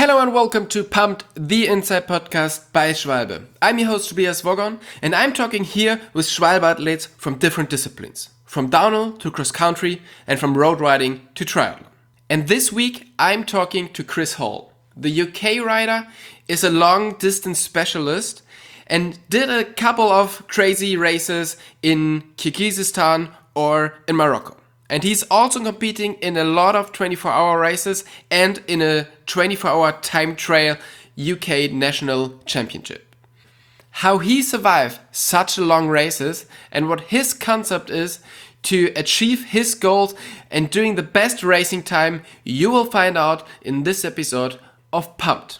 Hello and welcome to Pumped, the Inside Podcast by Schwalbe. I'm your host Tobias Wogon, and I'm talking here with Schwalbe athletes from different disciplines, from downhill to cross country and from road riding to triathlon. And this week I'm talking to Chris Hall. The UK rider is a long distance specialist and did a couple of crazy races in Kyrgyzstan or in Morocco. And he's also competing in a lot of 24-hour races and in a 24-hour time trial UK National Championship. How he survived such long races and what his concept is to achieve his goals and doing the best racing time, you will find out in this episode of Pumped.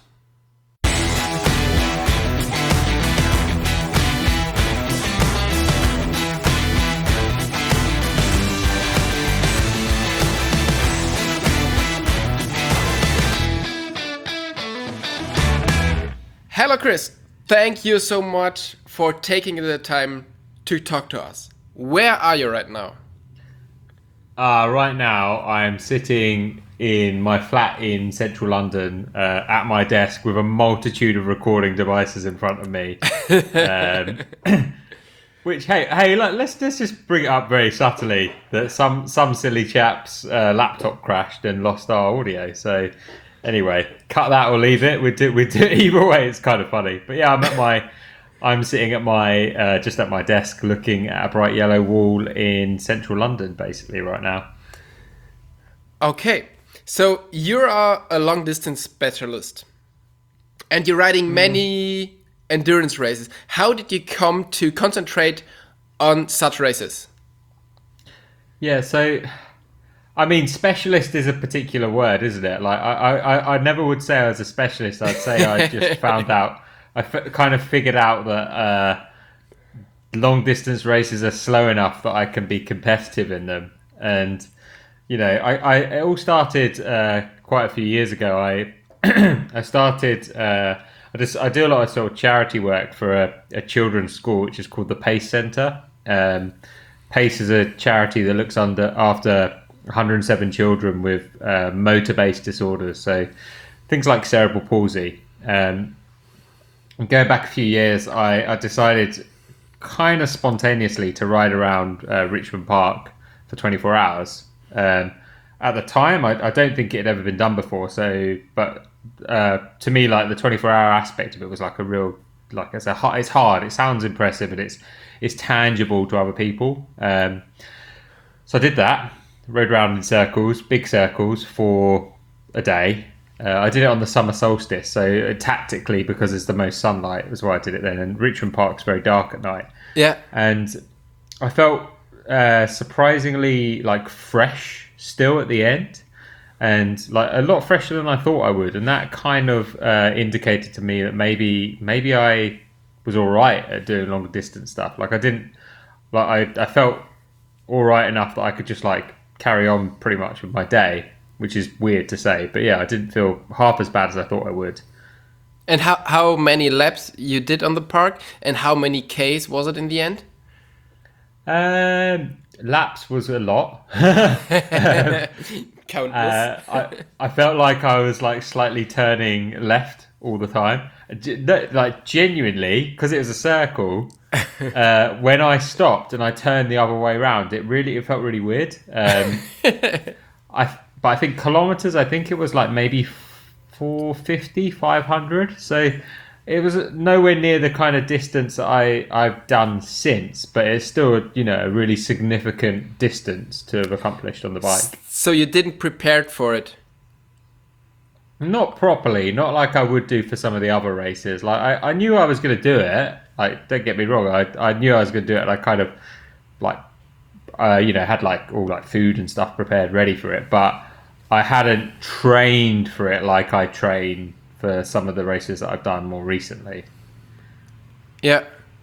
Hello Chris, thank you so much for taking the time to talk to us. Where are you right now? Right now I'm sitting in my flat in central London at my desk with a multitude of recording devices in front of me. Which, hey, let's just bring it up very subtly that some silly chap's laptop crashed and lost our audio. So anyway, cut that or leave it. We do either way. It's kind of funny, but yeah, I'm sitting at my just at my desk, looking at a bright yellow wall in central London, basically right now. Okay, so you're a long distance specialist, and you're riding many endurance races. How did you come to concentrate on such races? Yeah, so I mean, specialist is a particular word, isn't it? Like, I never would say I was a specialist. I'd say I just found out, kind of figured out that long distance races are slow enough that I can be competitive in them. And, you know, it all started quite a few years ago. I started, I do a lot of sort of charity work for a children's school, which is called the Pace Centre. Pace is a charity that looks after 107 children with motor-based disorders, so things like cerebral palsy. Going back a few years, I decided kind of spontaneously to ride around Richmond Park for 24 hours. At the time, I don't think it had ever been done before. But to me, like the 24-hour aspect of it was like a real, like it's hard. It sounds impressive, but it's tangible to other people. So I did that. Rode around in circles, big circles, for a day. I did it on the summer solstice, so tactically, because it's the most sunlight, was why I did it then. And Richmond Park's very dark at night. Yeah. And I felt surprisingly like fresh still at the end, and like a lot fresher than I thought I would. And that kind of indicated to me that maybe I was all right at doing longer distance stuff. Like I felt all right enough that I could just like carry on pretty much with my day, which is weird to say, but yeah, I didn't feel half as bad as I thought I would. And how many laps you did on the park, and how many Ks was it in the end? Laps was a lot. Countless. I felt like I was like slightly turning left all the time, like genuinely, because it was a circle. When I stopped and I turned the other way around, it felt really weird. But I think kilometers, I think it was like maybe 450, 500. So it was nowhere near the kind of distance that I've done since, but it's still, a really significant distance to have accomplished on the bike. So you didn't prepare for it? Not properly, not like I would do for some of the other races. Like I knew I was going to do it. Like, don't get me wrong, I knew I was going to do it. And I kind of like, had like all like food and stuff prepared, ready for it. But I hadn't trained for it like I train for some of the races that I've done more recently. Yeah.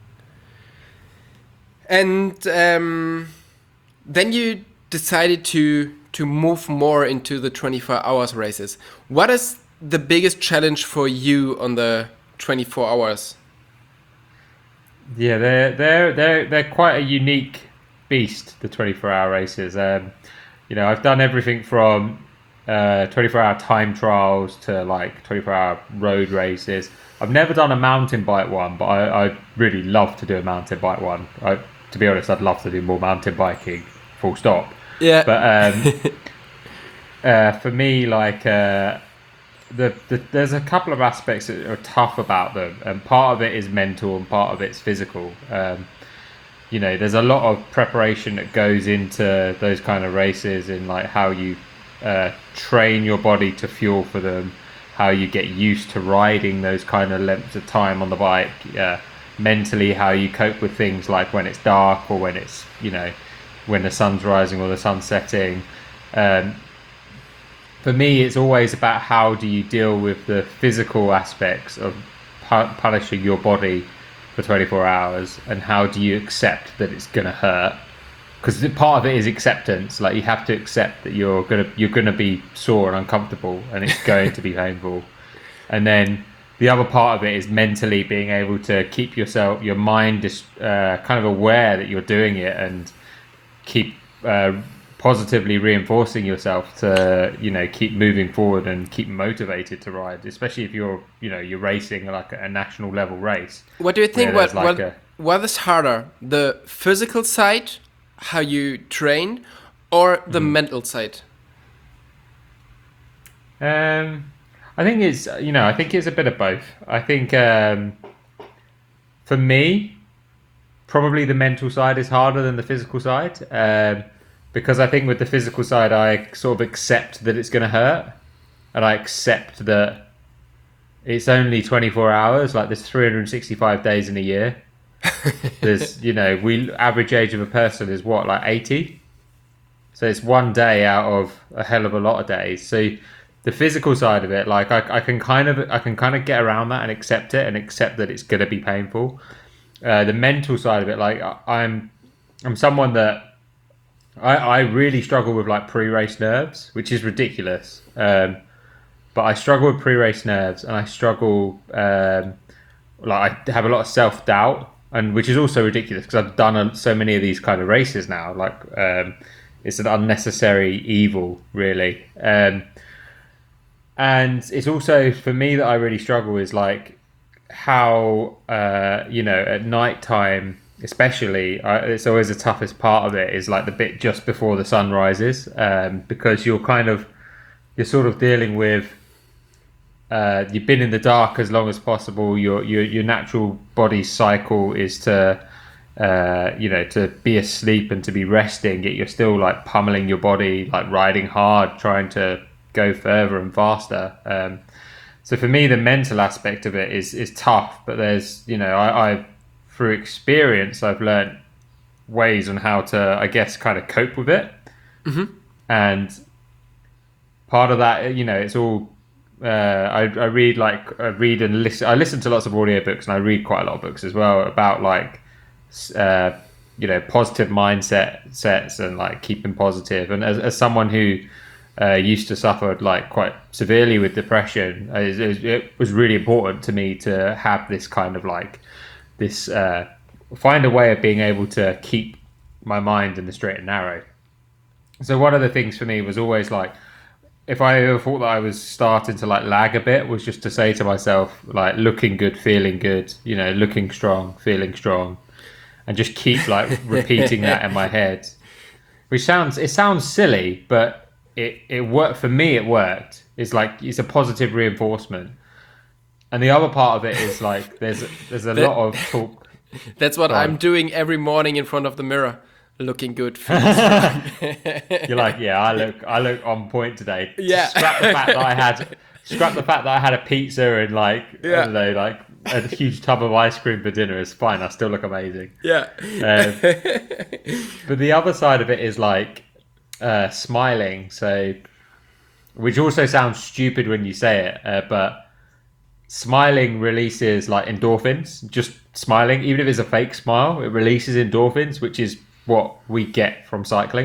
And then you decided to move more into the 24 hours races. What is the biggest challenge for you on the 24 hours? Yeah, they're quite a unique beast, the 24-hour races. I've done everything from 24-hour time trials to like 24-hour road races. I've never done a mountain bike one, but I really love to do a mountain bike one. To be honest, I'd love to do more mountain biking, full stop. Yeah. But for me, like there's a couple of aspects that are tough about them, and part of it is mental and part of it's physical. There's a lot of preparation that goes into those kind of races, in like how you train your body to fuel for them, how you get used to riding those kind of lengths of time on the bike, mentally how you cope with things like when it's dark or when it's when the sun's rising or the sun's setting. For me, it's always about how do you deal with the physical aspects of punishing your body for 24 hours, and how do you accept that it's going to hurt? Because part of it is acceptance. Like, you have to accept that you're gonna be sore and uncomfortable, and it's going to be painful. And then the other part of it is mentally being able to keep your mind kind of aware that you're doing it, and keep positively reinforcing yourself to keep moving forward and keep motivated to ride, especially if you're racing like a national level race. What do you think? What is harder, the physical side, how you train, or the mental side? I think it's a bit of both. I think for me, probably the mental side is harder than the physical side. Because I think with the physical side, I sort of accept that it's going to hurt, and I accept that it's only 24 hours. Like, there's 365 days in a year. There's, average age of a person is what, like 80? So it's one day out of a hell of a lot of days. So the physical side of it, like I can kind of get around that and accept it, and accept that it's going to be painful. The mental side of it, like I'm someone that I really struggle with like pre-race nerves, which is ridiculous. But I struggle with pre-race nerves, and I struggle I have a lot of self-doubt, and which is also ridiculous because I've done so many of these kind of races now. Like it's an unnecessary evil, really. And it's also for me that I really struggle is like how at night time. Especially, it's always the toughest part of it is like the bit just before the sun rises, because you're sort of dealing with you've been in the dark as long as possible. Your natural body cycle is to to be asleep and to be resting, yet you're still like pummeling your body, like riding hard, trying to go further and faster. So for me, the mental aspect of it is tough, but there's I through experience, I've learned ways on how to, I guess, kind of cope with it. Mm-hmm. And part of that, it's all, I read and listen. I listen to lots of audiobooks, and I read quite a lot of books as well about like, positive mindset sets and like keeping positive. And as someone who used to suffer like quite severely with depression, it was really important to me to have this kind of like, this find a way of being able to keep my mind in the straight and narrow. So one of the things for me was always like, if I ever thought that I was starting to like lag a bit, was just to say to myself, like, looking good, feeling good, looking strong, feeling strong, and just keep like repeating that in my head, which sounds silly, but it worked for me. It worked. It's a positive reinforcement. And the other part of it is like there's a lot of talk. That's what I'm doing every morning in front of the mirror, looking good. Feeling strong. You're like, yeah, I look on point today. Yeah. Scrap the fact that I had a pizza and like I don't know, like a huge tub of ice cream for dinner is fine. I still look amazing. Yeah. But the other side of it is like smiling. So, which also sounds stupid when you say it, but smiling releases like endorphins. Just smiling, even if it's a fake smile, it releases endorphins, which is what we get from cycling.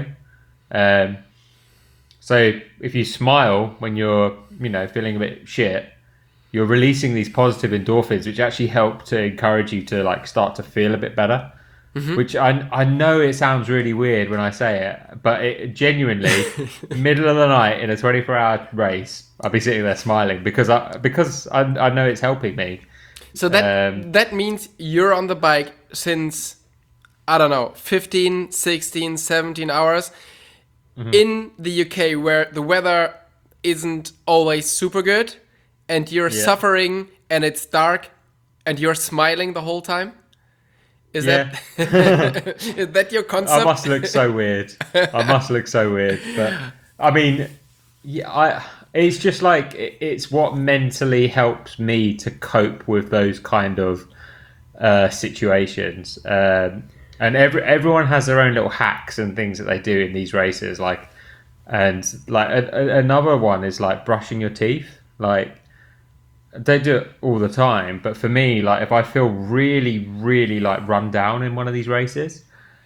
So if you smile when you're feeling a bit shit, you're releasing these positive endorphins, which actually help to encourage you to like start to feel a bit better. which I know it sounds really weird when I say it, but it genuinely, middle of the night in a 24-hour race, I'll be sitting there smiling because I know it's helping me. So that means you're on the bike since, I don't know, 15, 16, 17 hours in the UK where the weather isn't always super good and you're suffering and it's dark and you're smiling the whole time? Is that is that your concept? I must look so weird. But I mean, it's just like it's what mentally helps me to cope with those kind of situations. And everyone has their own little hacks and things that they do in these races. Another one is like brushing your teeth. Like, they do it all the time, but for me, like, if I feel really, really like run down in one of these races,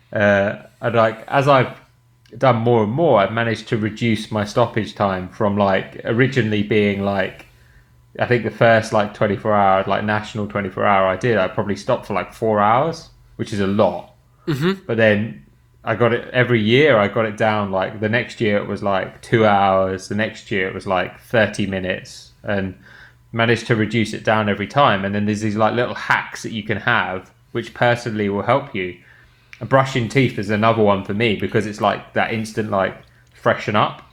as I've done more and more, I've managed to reduce my stoppage time from like originally being like, I think the first like 24 hour, like national 24 hour I probably stopped for like 4 hours, which is a lot. But then I got it every year. I got it down. Like the next year it was like 2 hours. The next year it was like 30 minutes, and managed to reduce it down every time. And then there's these like little hacks that you can have, which personally will help you. And brushing teeth is another one for me because it's like that instant like freshen up.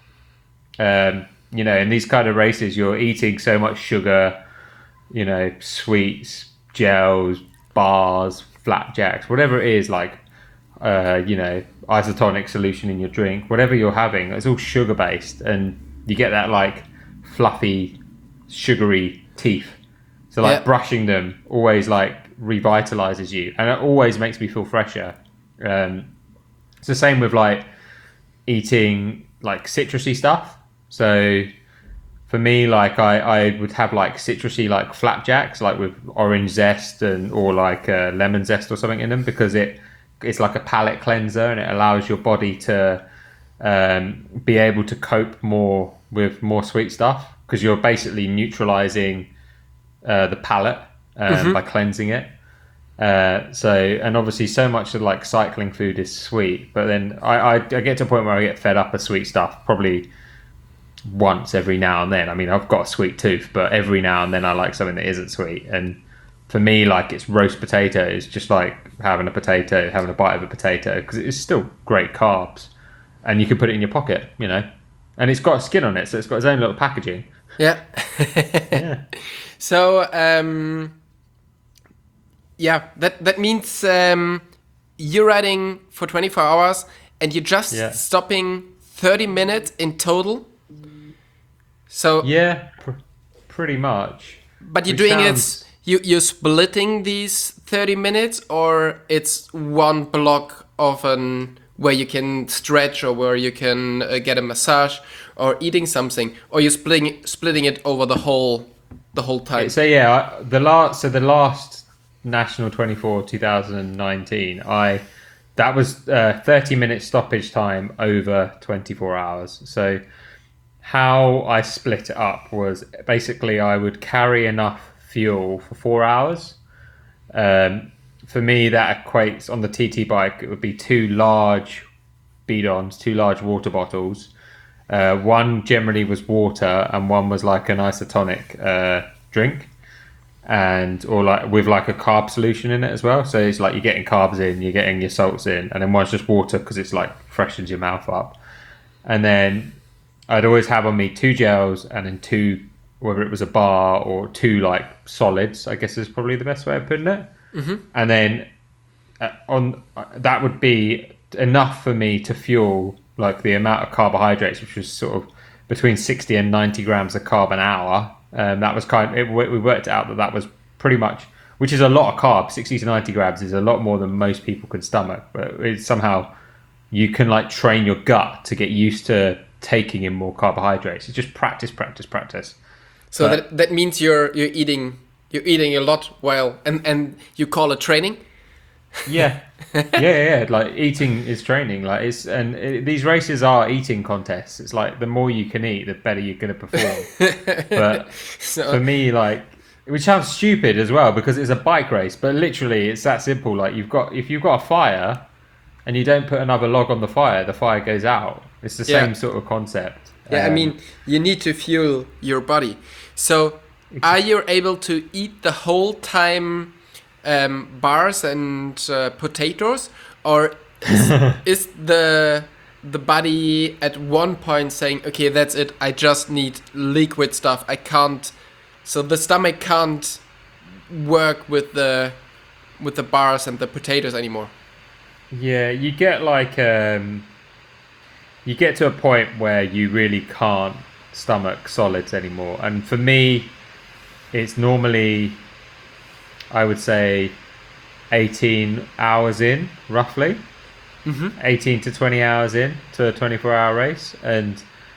You know, in these kind of races, you're eating so much sugar, you know, sweets, gels, bars, flapjacks, whatever it is, like, you know, isotonic solution in your drink, whatever you're having, it's all sugar based, and you get that like fluffy, sugary teeth. So like brushing them always like revitalizes you, and it always makes me feel fresher. It's the same with like eating like citrusy stuff. So for me, like I would have like citrusy like flapjacks, like with orange zest or like lemon zest or something in them, because it's like a palate cleanser and it allows your body to be able to cope more with more sweet stuff, because you're basically neutralizing the palate by cleansing it. And obviously so much of like cycling food is sweet, but then I get to a point where I get fed up of sweet stuff probably once every now and then. I mean, I've got a sweet tooth, but every now and then I like something that isn't sweet. And for me, like, it's roast potatoes, just like having a potato, having a bite of a potato, because it's still great carbs, and you can put it in your pocket, you know, and it's got a skin on it, so it's got its own little packaging. Yeah. So that means you're riding for 24 hours and you're just stopping 30 minutes in total. So pretty much. But you're doing it. You're splitting these 30 minutes, or it's one block of where you can stretch, or where you can get a massage, or eating something, or you're splitting it over the whole time. So the last National 24 2019, that was 30 minute stoppage time over 24 hours. So how I split it up was basically I would carry enough fuel for 4 hours. For me, that equates on the TT bike, it would be 2 large bidons, 2 large water bottles. One generally was water, and one was like an isotonic drink, or like with like a carb solution in it as well. So it's like you're getting carbs in, you're getting your salts in, and then one's just water because it's like freshens your mouth up. And then I'd always have on me 2 gels, and then 2, whether it was a bar or 2 like solids, I guess is probably the best way of putting it. And then that would be enough for me to fuel like the amount of carbohydrates, which was sort of between 60 and 90 grams of carb an hour. That was we worked out that was pretty much, which is a lot of carbs. 60 to 90 grams is a lot more than most people can stomach, but it's somehow you can like train your gut to get used to taking in more carbohydrates. It's just practice. So that means you're eating a lot while, and you call it training. Yeah. Like eating is training. Like these races are eating contests. It's like the more you can eat, the better you're going to perform. But for me, like which sounds stupid as well because it's a bike race, but literally it's that simple. Like if you've got a fire and you don't put another log on the fire goes out. It's the Yeah. same sort of concept. Yeah, I mean, you need to fuel your body. So, are you able to eat the whole time bars and potatoes, or is the body at one point saying, "Okay, that's it. I just need liquid stuff. I can't." So the stomach can't work with the bars and the potatoes anymore. Yeah, you get like you get to a point where you really can't stomach solids anymore. And for me, it's normally, I would say, 18 hours in, roughly. 18 to 20 hours in to a 24-hour race. And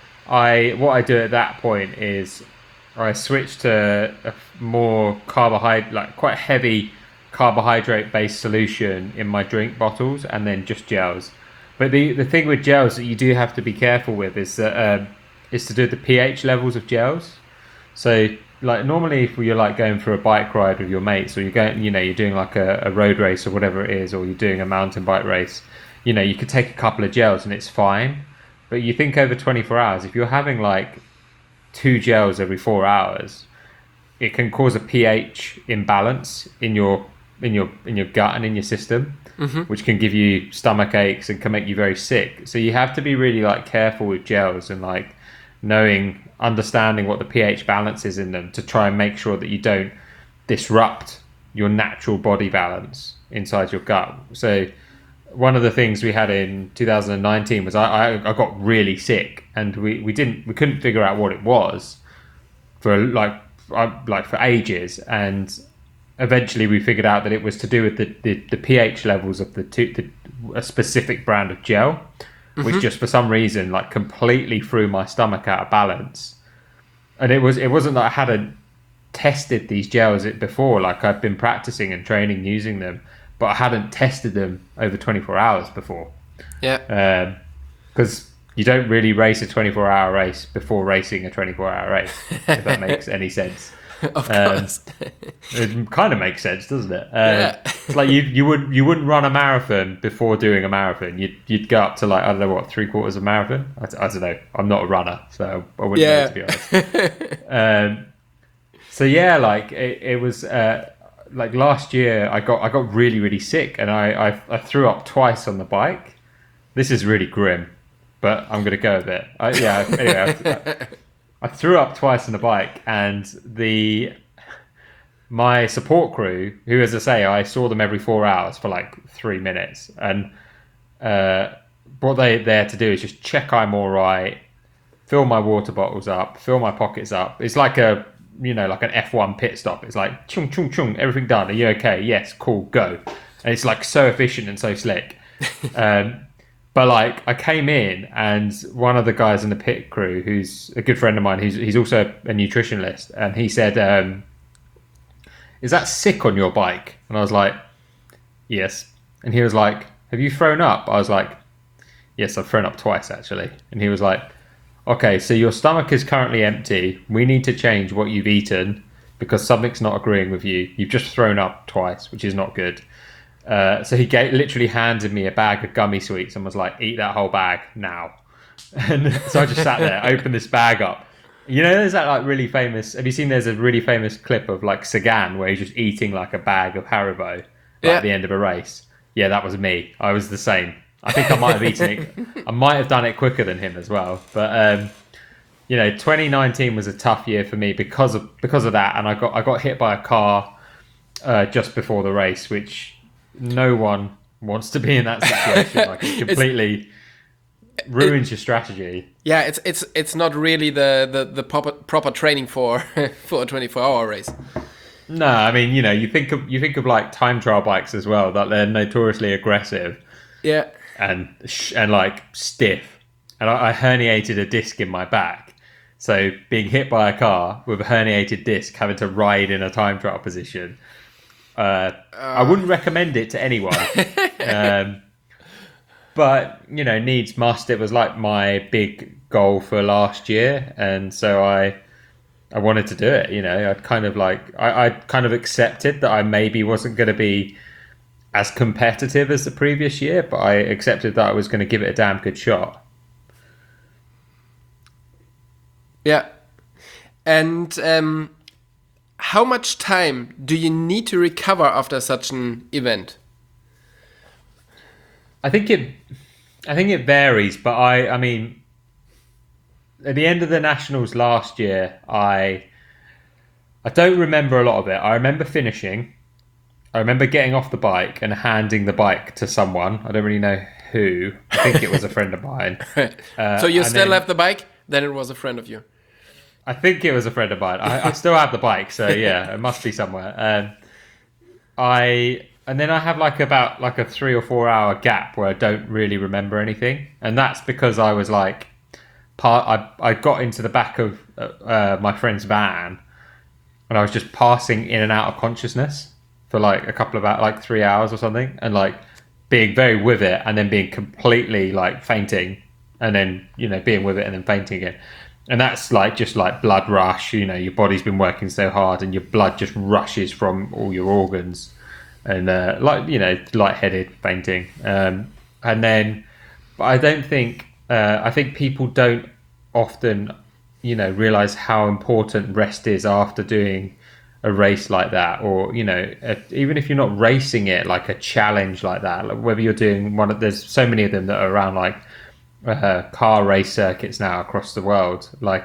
what I do at that point is I switch to a more carbohydrate, like quite heavy carbohydrate-based solution in my drink bottles, and then just gels. But the thing with gels that you do have to be careful with is that is to do the pH levels of gels. So like normally if you're like going for a bike ride with your mates, or you're going, you're doing like a road race or whatever it is, or you're doing a mountain bike race, you could take a couple of gels and it's fine. But you think over 24 hours, if you're having like 2 gels every 4 hours, it can cause a pH imbalance in your gut and in your system, which can give you stomach aches and can make you very sick. So you have to be really like careful with gels and like understanding what the pH balance is in them to try and make sure that you don't disrupt your natural body balance inside your gut. So one of the things we had in 2019 was I got really sick, and we couldn't figure out what it was for for ages, and eventually we figured out that it was to do with the pH levels of a specific brand of gel, which just for some reason like completely threw my stomach out of balance. And it wasn't that I hadn't tested these gels before, like I've been practicing and training using them, but I hadn't tested them over 24 hours before. Yeah. Because you don't really race a 24-hour race before racing a 24-hour race, if that makes any sense. Of course. It kind of makes sense, doesn't it? Yeah. It's like you wouldn't run a marathon before doing a marathon. You'd go up to like, I don't know what, 3/4 of a marathon. I don't know. I'm not a runner, so I wouldn't know, to be honest. So yeah, like it was like last year I got really, really sick, and I threw up twice on the bike. This is really grim, but I'm gonna go with it. Anyway, I threw up twice on the bike, and my support crew, who, as I say, I saw them every 4 hours for like 3 minutes, and what they're there to do is just check I'm all right, fill my water bottles up, fill my pockets up. It's like like an F1 pit stop. It's like chung chung chung, everything done. Are you okay? Yes, cool, go. And it's like so efficient and so slick. But like I came in, and one of the guys in the pit crew, who's a good friend of mine, he's also a nutritionist, and he said, "Is that sick on your bike?" And I was like, "Yes." And he was like, "Have you thrown up?" I was like, "Yes, I've thrown up twice actually." And he was like, "Okay, so your stomach is currently empty. We need to change what you've eaten because something's not agreeing with you. You've just thrown up twice, which is not good." So he literally handed me a bag of gummy sweets and was like, "Eat that whole bag now." And so I just sat there, opened this bag up. There's that like really famous. Have you seen? There's a really famous clip of like Sagan where he's just eating like a bag of Haribo at the end of a race. Yeah, that was me. I was the same. I think I might have eaten it. I might have done it quicker than him as well. But 2019 was a tough year for me because of that, and I got hit by a car just before the race, which no one wants to be in that situation. Like it completely ruins your strategy. Yeah, it's not really the proper training for a 24-hour race. No, I mean you think of like time trial bikes as well, that they're notoriously aggressive. Yeah. And like stiff, and I herniated a disc in my back. So being hit by a car with a herniated disc, having to ride in a time trial position, I wouldn't recommend it to anyone. But needs must. It was like my big goal for last year, and so I I wanted to do it. You know, I'd kind of like I kind of accepted that I maybe wasn't going to be as competitive as the previous year, but I accepted that I was going to give it a damn good shot. Yeah. And how much time do you need to recover after such an event? I think it varies, but I mean, at the end of the nationals last year, I don't remember a lot of it. I remember finishing. I remember getting off the bike and handing the bike to someone. I don't really know who. I think it was a friend of mine. So you and still then- have the bike? Then it was a friend of you. I think it was a friend of mine. I still have the bike, so yeah, it must be somewhere. And then I have about a 3 or 4 hour gap where I don't really remember anything, and that's because I was like, I got into the back of my friend's van, and I was just passing in and out of consciousness for like a couple of like 3 hours or something, and like being very with it, and then being completely like fainting, and then being with it and then fainting again. And that's like just like blood rush, your body's been working so hard and your blood just rushes from all your organs, and lightheaded, fainting. And then, but I don't think, I think people don't often, realize how important rest is after doing a race like that, or, even if you're not racing it, like a challenge like that, like whether you're doing there's so many of them that are around like, car race circuits now across the world. Like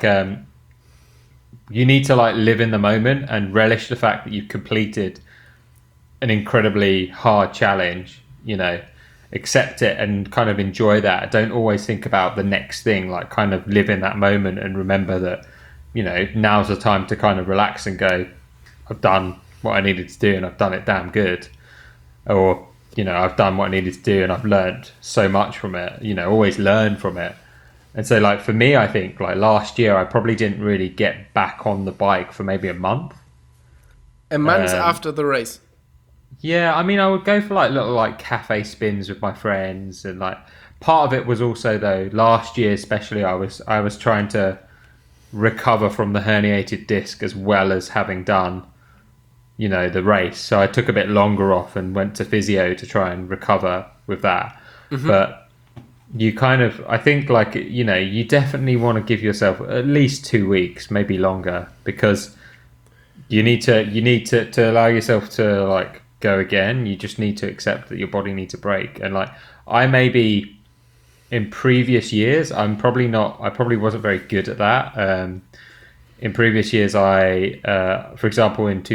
you need to like live in the moment and relish the fact that you've completed an incredibly hard challenge, accept it and kind of enjoy that. Don't always think about the next thing, like kind of live in that moment and remember that now's the time to kind of relax and go, I've done what I needed to do and I've done it damn good, or I've done what I needed to do and I've learned so much from it, always learn from it. And so like for me, I think like last year, I probably didn't really get back on the bike for maybe a month. A month after the race? Yeah, I mean, I would go for like little like cafe spins with my friends, and like part of it was also though, last year especially, I was trying to recover from the herniated disc as well as having done the race. So I took a bit longer off and went to physio to try and recover with that. Mm-hmm. But you kind of, I think like, you definitely want to give yourself at least 2 weeks, maybe longer, because you need to allow yourself to like go again. You just need to accept that your body needs a break. And like, I maybe in previous years, I probably wasn't very good at that. In previous years, for example, in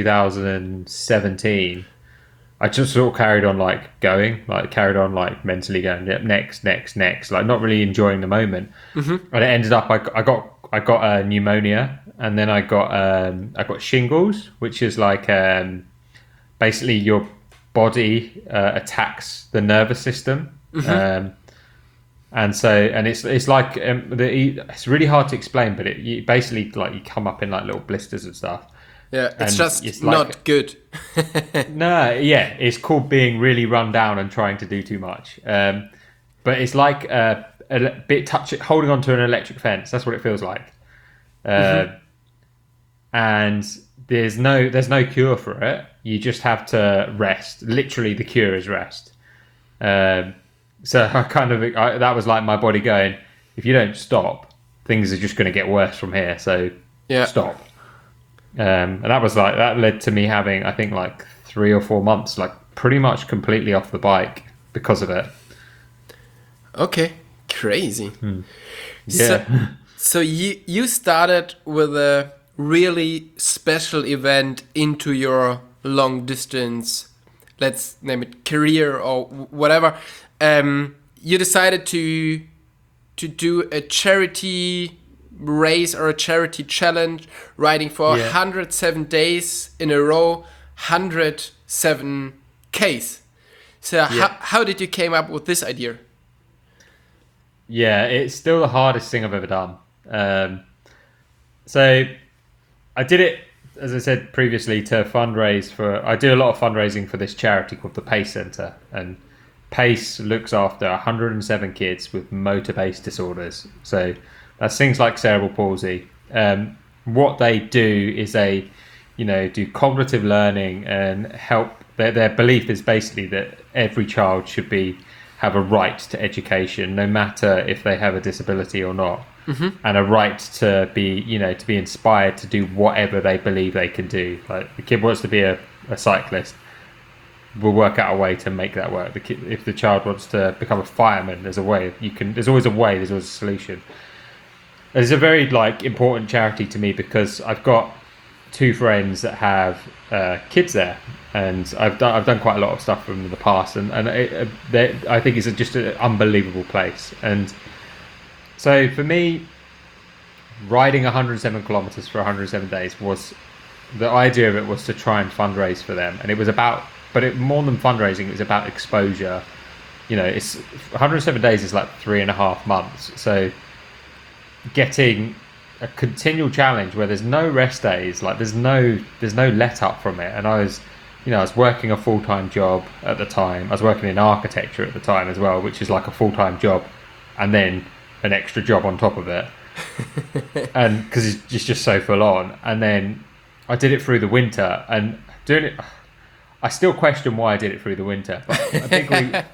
2017, I just sort of carried on carried on like mentally going, yep, next, like not really enjoying the moment. Mm-hmm. And it ended up, I got pneumonia, and then I got shingles, which is like basically your body attacks the nervous system. Mm-hmm. And it's like it's really hard to explain, but you basically like you come up in like little blisters and stuff. Yeah, it's not good. No, yeah, it's called being really run down and trying to do too much. But it's like a bit holding onto an electric fence. That's what it feels like. Mm-hmm. And there's no cure for it. You just have to rest. Literally, the cure is rest. So that was like my body going, if you don't stop, things are just going to get worse from here. So stop. And that led to me having, I think, like 3 or 4 months, like pretty much completely off the bike because of it. Okay, crazy. Yeah. So you started with a really special event into your long distance, let's name it career or whatever. You decided to do a charity race or a charity challenge, riding for 107 days in a row, 107 Ks. So how did you came up with this idea? Yeah, it's still the hardest thing I've ever done. So I did it, as I said previously, to fundraise I do a lot of fundraising for this charity called the Pace Centre, and Pace looks after 107 kids with motor-based disorders. So that's things like cerebral palsy. what they do is they, do cognitive learning and help. Their belief is basically that every child should have a right to education, no matter if they have a disability or not, and a right to be inspired to do whatever they believe they can do. Like the kid wants to be a cyclist, we'll work out a way to make that work. If the child wants to become a fireman, there's a way. There's always a way. There's always a solution. It's a very important charity to me because I've got two friends that have kids there, and I've done quite a lot of stuff for them in the past, and I think it's just an unbelievable place. And so for me, riding 107 kilometers for 107 days was the idea of it was to try and fundraise for them, and it was about. But more than fundraising, it was about exposure. It's 107 days is like 3.5 months. So getting a continual challenge where there's no rest days, like there's no let up from it. And I was working a full-time job at the time. I was working in architecture at the time as well, which is like a full-time job, and then an extra job on top of it. And because it's just so full on. And then I did it through the winter, and doing it. I still question why I did it through the winter, but I think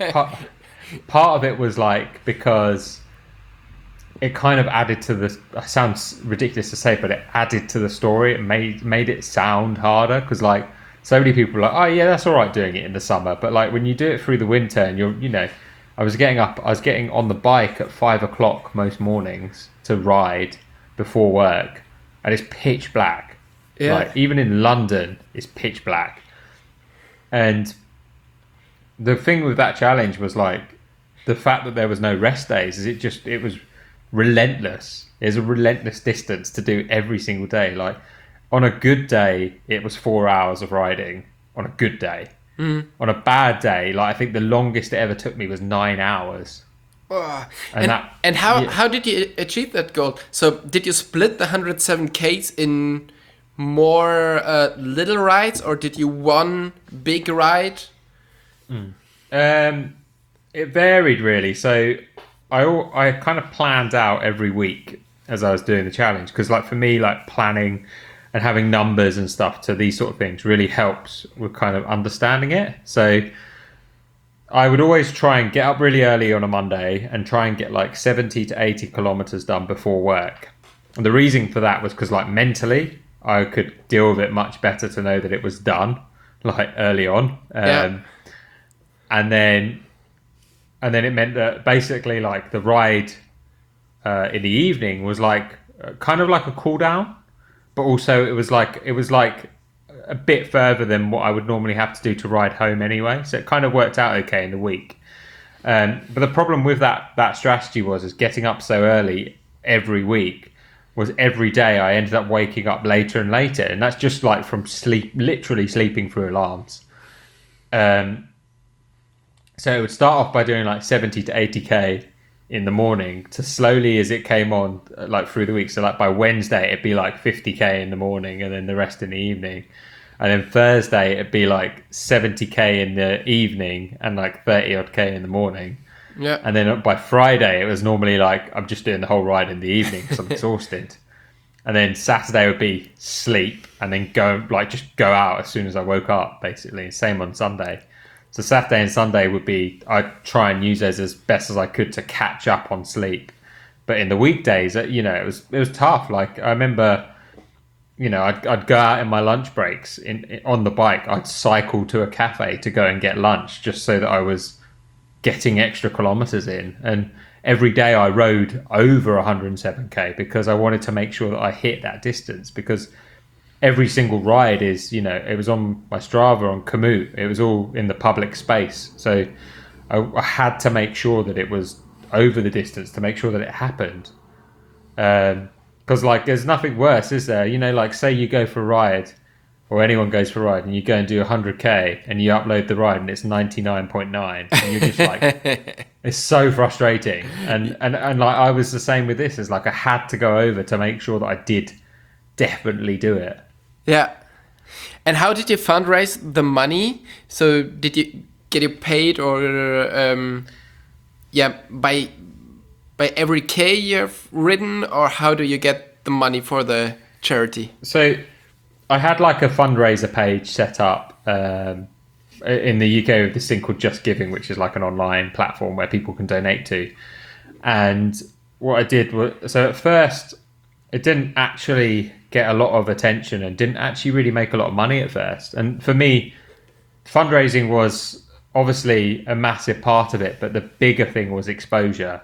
part of it was because it kind of added to the. It sounds ridiculous to say, but it added to the story. It made it sound harder because so many people are like, oh yeah, that's all right doing it in the summer, but when you do it through the winter and I was getting on the bike at 5 o'clock most mornings to ride before work, and it's pitch black. Yeah. Even in London, it's pitch black. And the thing with that challenge was the fact that there was no rest days. It was relentless. It was a relentless distance to do every single day. On a good day, it was 4 hours of riding. On a good day. On a bad day, I think the longest it ever took me was 9 hours. And how did you achieve that goal? So did you split the 107 Ks in more little rides, or did you one big ride? It varied really. So I kind of planned out every week as I was doing the challenge, because for me planning and having numbers and stuff to these sort of things really helps with kind of understanding it. So I would always try and get up really early on a Monday and try and get 70 to 80 kilometers done before work. And the reason for that was because mentally I could deal with it much better to know that it was done early on. And then it meant that basically the ride in the evening was kind of like a cool down, but also it was a bit further than what I would normally have to do to ride home anyway. So it kind of worked out okay in the week. But the problem with that strategy was getting up so early every week was every day I ended up waking up later and later. And that's just from literally sleeping through alarms. So it would start off by doing 70 to 80K in the morning, to slowly as it came on through the week. So by Wednesday, it'd be 50K in the morning and then the rest in the evening. And then Thursday, it'd be 70K in the evening and 30 odd K in the morning. Yeah. And then by Friday, it was normally I'm just doing the whole ride in the evening because I'm exhausted. And then Saturday would be sleep and then just go out as soon as I woke up, basically. Same on Sunday. So Saturday and Sunday would be, I'd try and use those as best as I could to catch up on sleep. But in the weekdays, it was tough. I remember, I'd go out in my lunch breaks on the bike. I'd cycle to a cafe to go and get lunch just so that I was getting extra kilometers in. And every day I rode over 107K because I wanted to make sure that I hit that distance, because every single ride is, it was on my Strava, on Komoot. It was all in the public space. So I had to make sure that it was over the distance to make sure that it happened. Because there's nothing worse, is there? Say you go for a ride, or anyone goes for a ride, and you go and do 100K and you upload the ride and it's 99.9, and you're just it's so frustrating. And I was the same with this. It's I had to go over to make sure that I did definitely do it. Yeah. And how did you fundraise the money? So did you get it paid, or by every K you've ridden, or how do you get the money for the charity? So I had like a fundraiser page set up in the UK with this thing called Just Giving, which is like an online platform where people can donate to. And what I did was, so at first it didn't actually get a lot of attention and didn't actually really make a lot of money at first. And for me, fundraising was obviously a massive part of it, but the bigger thing was exposure.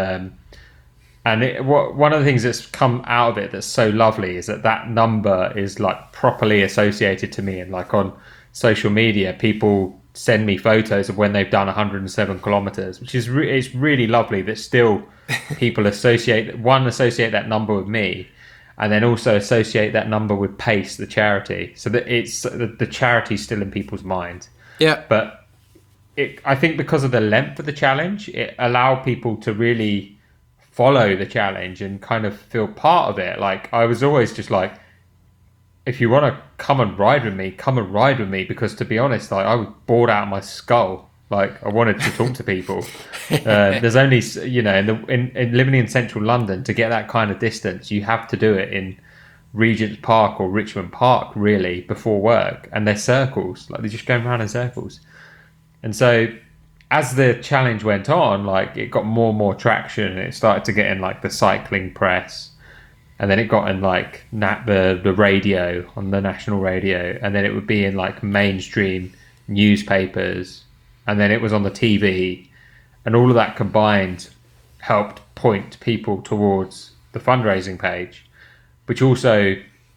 One of the things that's come out of it that's so lovely is that number is like properly associated to me, and like on social media, people send me photos of when they've done 107 kilometers, which is it's really lovely that still people associate that number with me, and then also associate that number with Pace, the charity, so that it's the charity's still in people's mind. Yeah, but I think because of the length of the challenge, it allowed people to really follow the challenge and kind of feel part of it. Like I was always just like, if you want to come and ride with me, because to be honest, like I was bored out of my skull. Like I wanted to talk to people. There's only, in living in central London, to get that kind of distance, you have to do it in Regent's Park or Richmond Park, really, before work. And they're circles, like they're just going around in circles. And so as the challenge went on, like it got more and more traction, and it started to get in like the cycling press, and then it got in like the radio, on the national radio, and then it would be in like mainstream newspapers, and then it was on the TV, and all of that combined helped point people towards the fundraising page, which also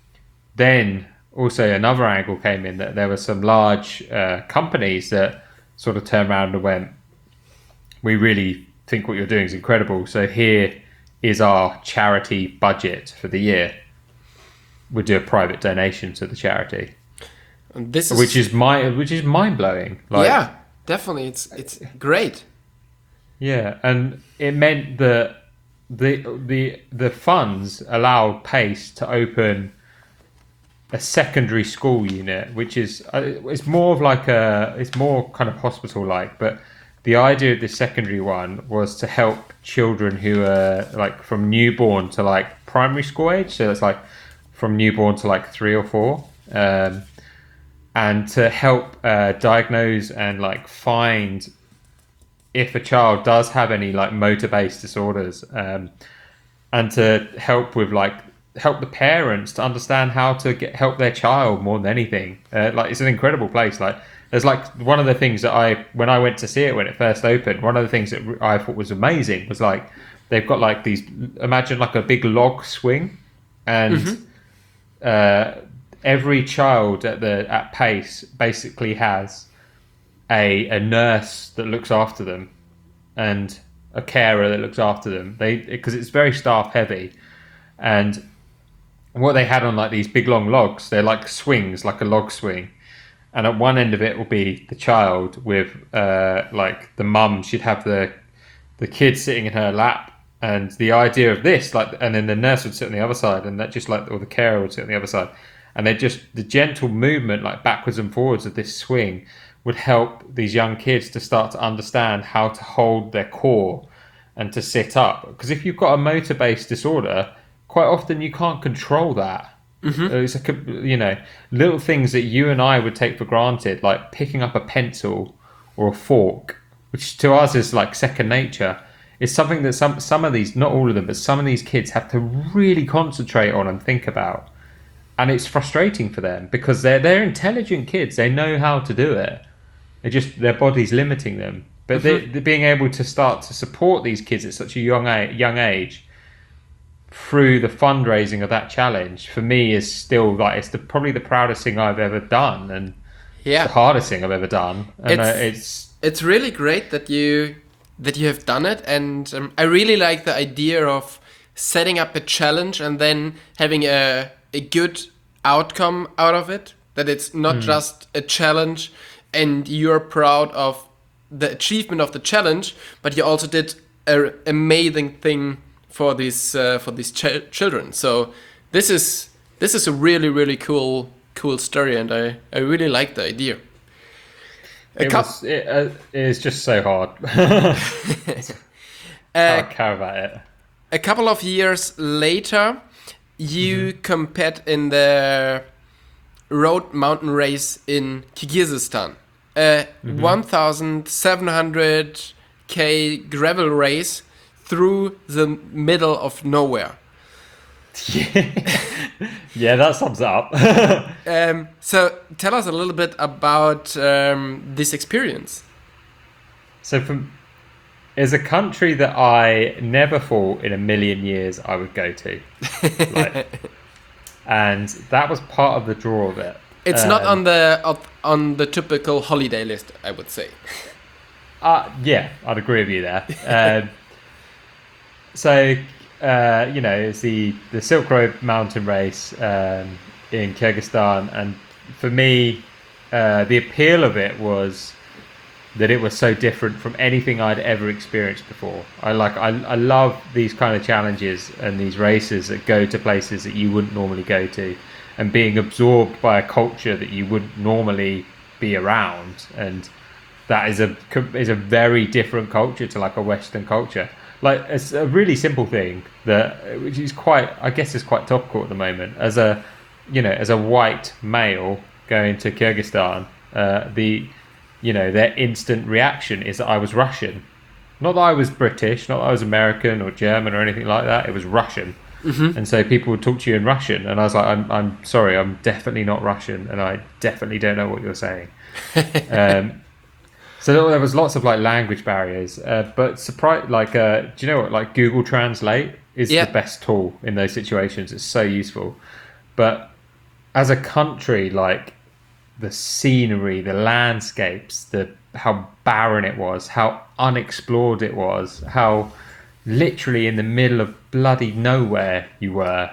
another angle came in, that there were some large companies that sort of turned around and went, we really think what you're doing is incredible, so here is our charity budget for the year. We'll do a private donation to the charity. And which is mind blowing. Like, yeah, definitely, it's great. Yeah, and it meant that the funds allowed Pace to open a secondary school unit, which is it's more kind of hospital like, but the idea of this secondary one was to help children who are like from newborn to like primary school age, so it's like from newborn to like 3 or 4, and to help diagnose and like find if a child does have any like motor-based disorders, and to help the parents to understand how to help their child more than anything. Like it's an incredible place. Like there's like one of the things that when I went to see it when it first opened, one of the things that I thought was amazing was like they've got like these, imagine like a big log swing, and every child at Pace basically has a nurse that looks after them and a carer that looks after them. Because it's very staff heavy, and what they had on like these big long logs, they're like swings, like a log swing, and at one end of it will be the child with like the mum, she'd have the kid sitting in her lap, and the idea of this, like, and then the nurse would sit on the other side, and that just like, or the carer would sit on the other side, and they just, the gentle movement like backwards and forwards of this swing would help these young kids to start to understand how to hold their core and to sit up. Because if you've got a motor-based disorder, quite often you can't control that. It's like, little things that you and I would take for granted, like picking up a pencil or a fork, which to us is like second nature, is something that some of these, not all of them, but some of these kids have to really concentrate on and think about. And it's frustrating for them because they're intelligent kids. They know how to do it. Their body's limiting them. But they're being able to start to support these kids at such a young age through the fundraising of that challenge, for me, is still like, it's probably the proudest thing I've ever done, and the hardest thing I've ever done. And it's really great that you have done it, and I really like the idea of setting up a challenge and then having a good outcome out of it. That it's not just a challenge and you're proud of the achievement of the challenge, but you also did an amazing thing for these children. So this is a really, really cool story, and I really like the idea. It is just so hard. I can't care about it. A couple of years later, you competed in the road mountain race in Kyrgyzstan, a 1,700 k gravel race through the middle of nowhere. Yeah, that sums it up. So tell us a little bit about this experience. So is a country that I never thought in a million years I would go to. Like, and that was part of the draw of it. It's not on the typical holiday list, I would say. Yeah, I'd agree with you there. So, it's the Silk Road mountain race in Kyrgyzstan. And for me, the appeal of it was that it was so different from anything I'd ever experienced before. I love these kind of challenges and these races that go to places that you wouldn't normally go to, and being absorbed by a culture that you wouldn't normally be around. And that is a very different culture to like a Western culture. Like, it's a really simple thing which is quite topical at the moment. As a white male going to Kyrgyzstan, their instant reaction is that I was Russian. Not that I was British, not that I was American or German or anything like that. It was Russian. And so people would talk to you in Russian, and I was like, I'm sorry, I'm definitely not Russian, and I definitely don't know what you're saying. So there was lots of like language barriers, but do you know what? Like, Google Translate is the best tool in those situations. It's so useful. But as a country, like, the scenery, the landscapes, how barren it was, how unexplored it was, how literally in the middle of bloody nowhere you were,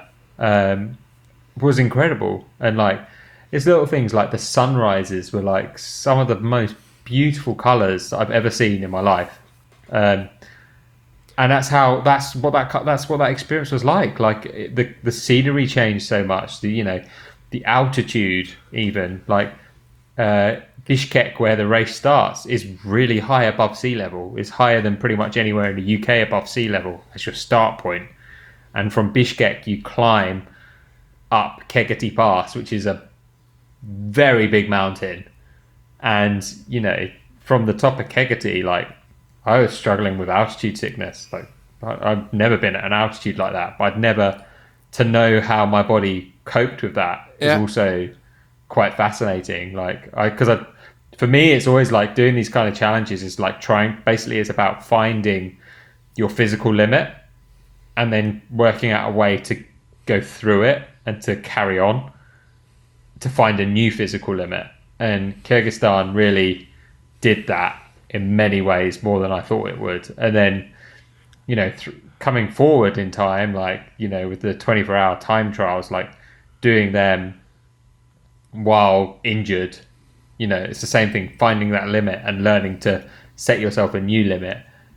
was incredible. And like, it's little things like the sunrises were like some of the most beautiful colors I've ever seen in my life. And that's what that experience was like. Like, the scenery changed so much. The altitude, even like Bishkek, where the race starts, is really high above sea level. It's higher than pretty much anywhere in the UK above sea level as your start point. And from Bishkek, you climb up Kegati Pass, which is a very big mountain. And, from the top of Kegati, like, I was struggling with altitude sickness. Like, I've never been at an altitude like that, but to know how my body coped with that is also quite fascinating. Like, for me, it's always like doing these kind of challenges is like it's about finding your physical limit and then working out a way to go through it and to carry on to find a new physical limit. And Kyrgyzstan really did that in many ways, more than I thought it would. And then, coming forward in time, like, with the 24-hour time trials, like, doing them while injured, it's the same thing, finding that limit and learning to set yourself a new limit.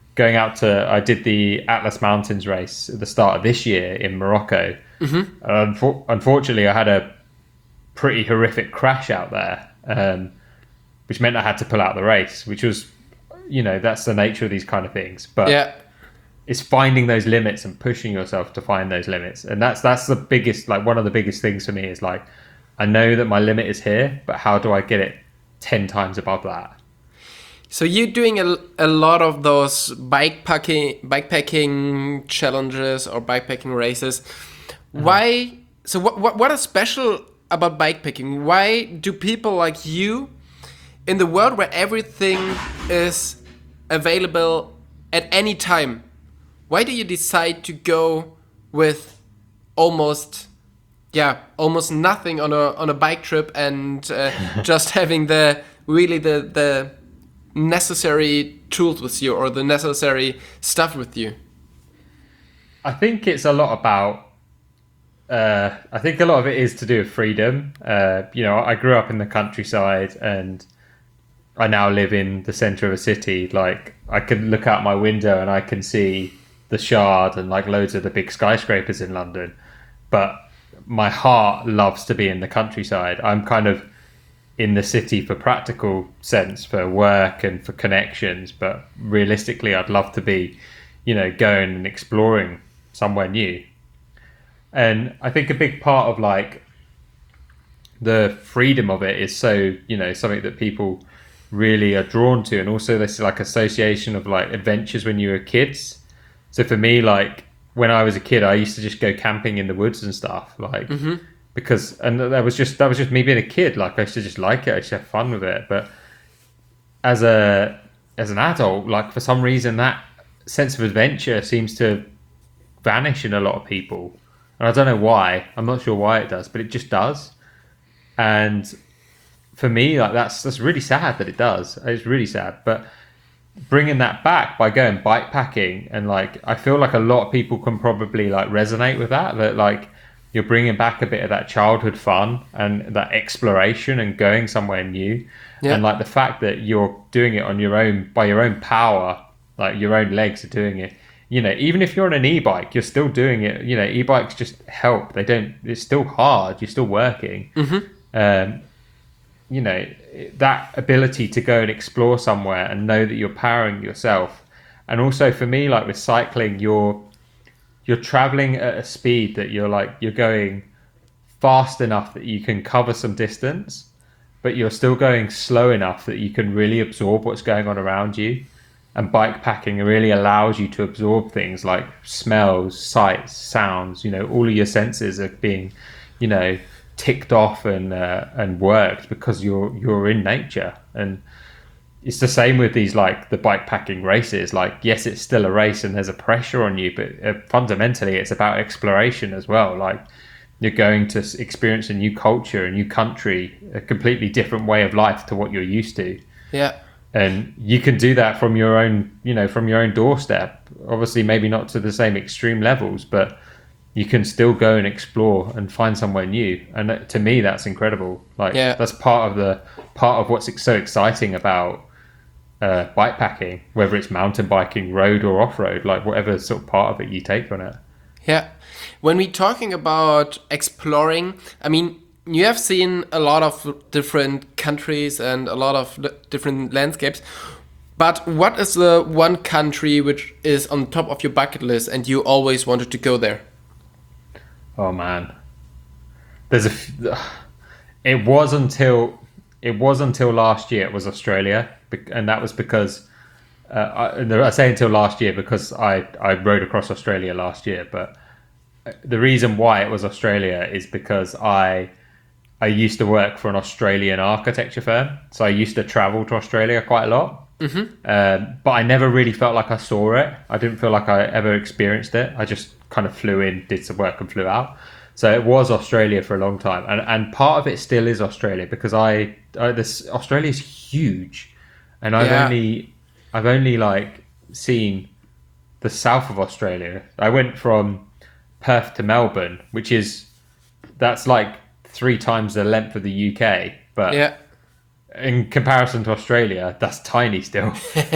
I did the Atlas Mountains race at the start of this year in Morocco. Unfortunately, I had a pretty horrific crash out there, which meant I had to pull out the race, which was, that's the nature of these kind of things. But it's finding those limits and pushing yourself to find those limits. And that's the biggest, like, one of the biggest things for me is like, I know that my limit is here, but how do I get it 10 times above that? So you're doing a lot of those bikepacking challenges or bikepacking races. Why? So what is special about bikepacking? Why do people like you, in the world where everything is available at any time, why do you decide to go with almost nothing on a bike trip and just having the necessary tools with you or the necessary stuff with you? I think it's a lot about. I think a lot of it is to do with freedom. I grew up in the countryside and I now live in the center of a city. Like, I can look out my window and I can see the Shard and like loads of the big skyscrapers in London. But my heart loves to be in the countryside. I'm kind of in the city for practical sense, for work and for connections. But realistically, I'd love to be, going and exploring somewhere new. And I think a big part of like the freedom of it is so, something that people really are drawn to. And also this like association of like adventures when you were kids. So for me, like when I was a kid, I used to just go camping in the woods and stuff, like because, and that was just me being a kid. Like I used to just like it. I used to have fun with it. But as an adult, like for some reason that sense of adventure seems to vanish in a lot of people. And I don't know why. I'm not sure why it does, but it just does. And for me, like that's really sad that it does. It's really sad. But bringing that back by going bike packing, and like I feel like a lot of people can probably like resonate with that like you're bringing back a bit of that childhood fun and that exploration and going somewhere new. And like the fact that you're doing it on your own, by your own power, like your own legs are doing it. Even if you're on an e-bike, you're still doing it. E-bikes just help. It's still hard. You're still working. That ability to go and explore somewhere and know that you're powering yourself. And also for me, like with cycling, you're traveling at a speed that you're going fast enough that you can cover some distance, but you're still going slow enough that you can really absorb what's going on around you. And bike packing really allows you to absorb things like smells, sights, sounds. All of your senses are being, ticked off and worked because you're in nature. And it's the same with these like the bike packing races. Like, yes, it's still a race and there's a pressure on you, but fundamentally it's about exploration as well. Like you're going to experience a new culture, a new country, a completely different way of life to what you're used to. Yeah. And you can do that from your own, from your own doorstep. Obviously, maybe not to the same extreme levels, but you can still go and explore and find somewhere new. And to me, that's incredible. Like that's part of what's so exciting about bike packing, whether it's mountain biking, road or off road, like whatever sort of part of it you take on it. Yeah. When we're talking about exploring, I mean, you have seen a lot of different countries and a lot of different landscapes. But what is the one country which is on top of your bucket list and you always wanted to go there? Oh man, it was until last year. It was Australia, and that was because I say until last year because I rode across Australia last year. But the reason why it was Australia is because I used to work for an Australian architecture firm, so I used to travel to Australia quite a lot. But I never really felt like I saw it. I didn't feel like I ever experienced it. I just kind of flew in, did some work and flew out. So it was Australia for a long time. And part of it still is Australia because Australia is huge. And I've only like seen the south of Australia. I went from Perth to Melbourne, that's like 3 times the length of the UK. But in comparison to Australia, that's tiny still.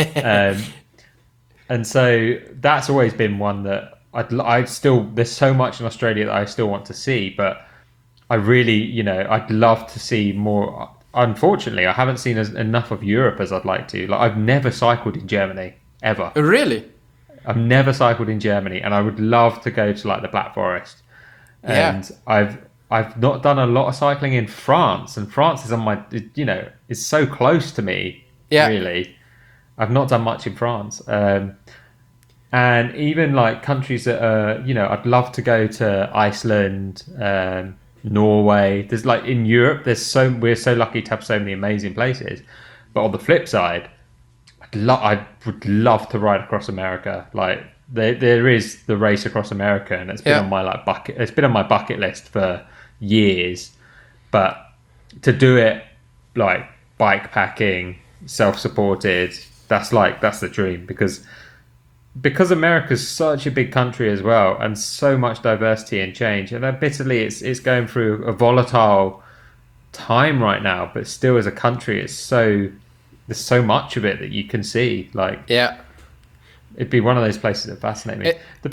And so that's always been one that there's so much in Australia that I still want to see, but I really, I'd love to see more. Unfortunately, I haven't seen enough of Europe as I'd like to. Like, I've never cycled in Germany, ever. Really? I've never cycled in Germany, and I would love to go to like the Black Forest. And I've not done a lot of cycling in France, and France is on my, is so close to me. Really, I've not done much in France. And even like countries that are, I'd love to go to Iceland, Norway. There's like in Europe, we're so lucky to have so many amazing places. But on the flip side, I would love to ride across America. Like there is the race across America, and it's been on my like bucket. It's been on my bucket list for years. But to do it like bike packing, self-supported, that's the dream because America's such a big country as well, and so much diversity and change, and admittedly it's going through a volatile time right now, but still as a country there's so much of it that you can see. Like it'd be one of those places that fascinate me. The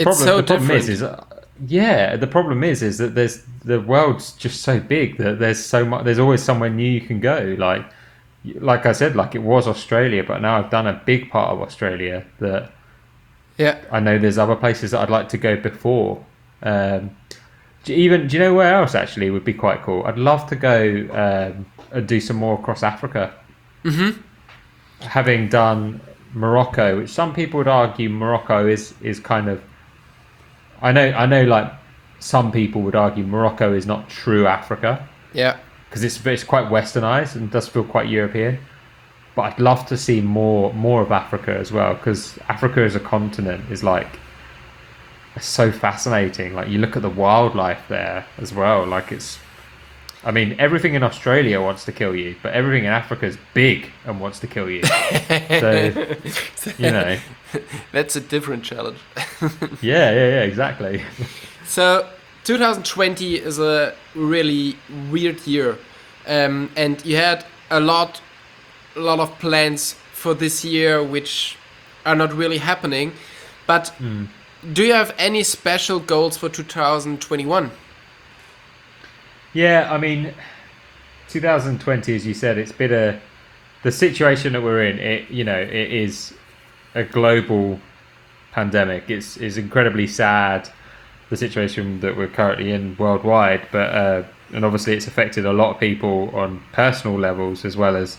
problem is that the world's just so big that there's always somewhere new you can go. Like I said, like it was Australia, but now I've done a big part of Australia that I know there's other places that I'd like to go before. Do you know where else actually would be quite cool? I'd love to go and do some more across Africa. Mm-hmm. Having done Morocco, which some people would argue Morocco is kind of. I know, like some people would argue Morocco is not true Africa. Yeah. Because it's quite westernized and does feel quite European. But I'd love to see more of Africa as well, because Africa as a continent is like so fascinating. Like you look at the wildlife there as well. Like I mean, everything in Australia wants to kill you, but everything in Africa is big and wants to kill you. So, you know, that's a different challenge. yeah, exactly. So 2020 is a really weird year, and you had a lot of plans for this year which are not really happening. But do you have any special goals for 2021? Yeah, I mean, 2020, as you said, it's been the situation that we're in. It is a global pandemic. It's incredibly sad, the situation that we're currently in worldwide. But and obviously, it's affected a lot of people on personal levels as well as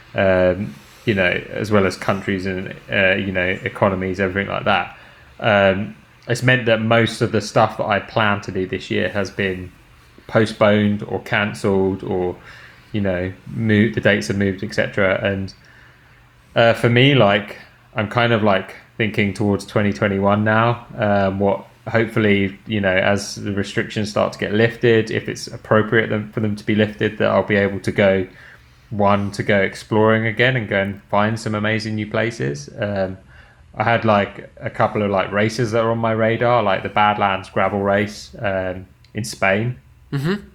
as well as countries and economies, everything like that. It's meant that most of the stuff that I planned to do this year has been postponed or cancelled, or moved, the dates have moved, etc. And for me, like, I'm kind of like thinking towards 2021 now. What hopefully, as the restrictions start to get lifted, if it's appropriate for them to be lifted, that I'll be able to go exploring again and go and find some amazing new places. I had like a couple of like races that are on my radar, like the Badlands gravel race in Spain. Mm-hmm.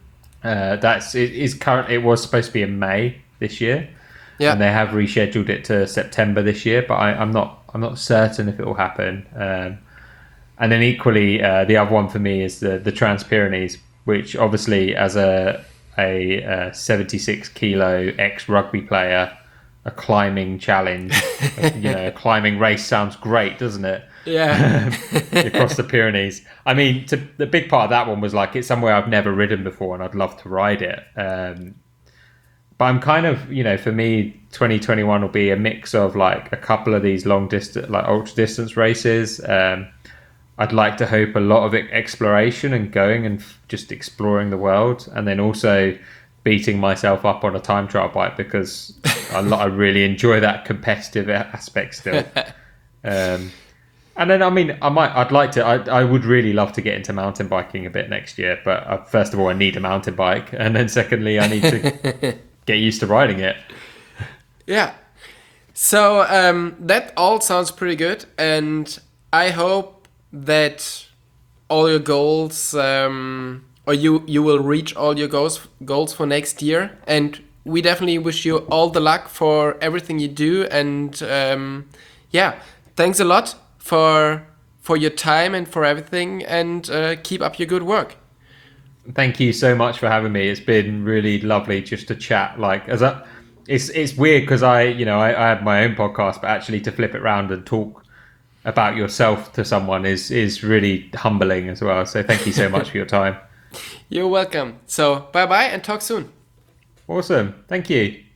It was supposed to be in May this year, and they have rescheduled it to September this year. But I'm not certain if it will happen. And then equally, the other one for me is the Trans-Pyrenees, which obviously as a 76 kilo ex-rugby player, a climbing challenge, a climbing race sounds great, doesn't it? Yeah. Across the Pyrenees. I mean, the big part of that one was like, it's somewhere I've never ridden before and I'd love to ride it. But I'm kind of, for me, 2021 will be a mix of like a couple of these long distance, like ultra distance races. I'd like to hope a lot of exploration and going and just exploring the world, and then also beating myself up on a time trial bike, because I really enjoy that competitive aspect still. And then, I mean, I would really love to get into mountain biking a bit next year, but first of all, I need a mountain bike, and then secondly, I need to get used to riding it. Yeah. So that all sounds pretty good, and I hope that all your goals, or you will reach all your goals for next year, and we definitely wish you all the luck for everything you do. And thanks a lot for your time and for everything, and keep up your good work. Thank you so much for having me. It's been really lovely just to chat. Like, it's weird because I have my own podcast, but actually to flip it around and talk about yourself to someone is really humbling as well. So thank you so much for your time. You're welcome. So bye and talk soon. Awesome. Thank you.